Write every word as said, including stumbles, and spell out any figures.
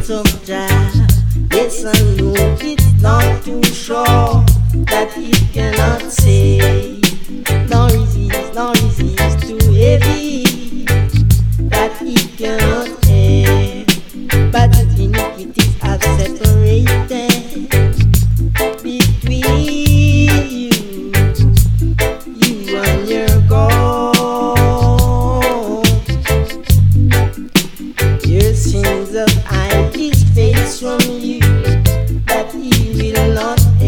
of Jah. Yes, I know it's not too sure that it cannot save. Nor is it, nor is it too heavy that it cannot have. But its iniquities have separated between you, you and your God. Your sins of hide his face from you, that he will not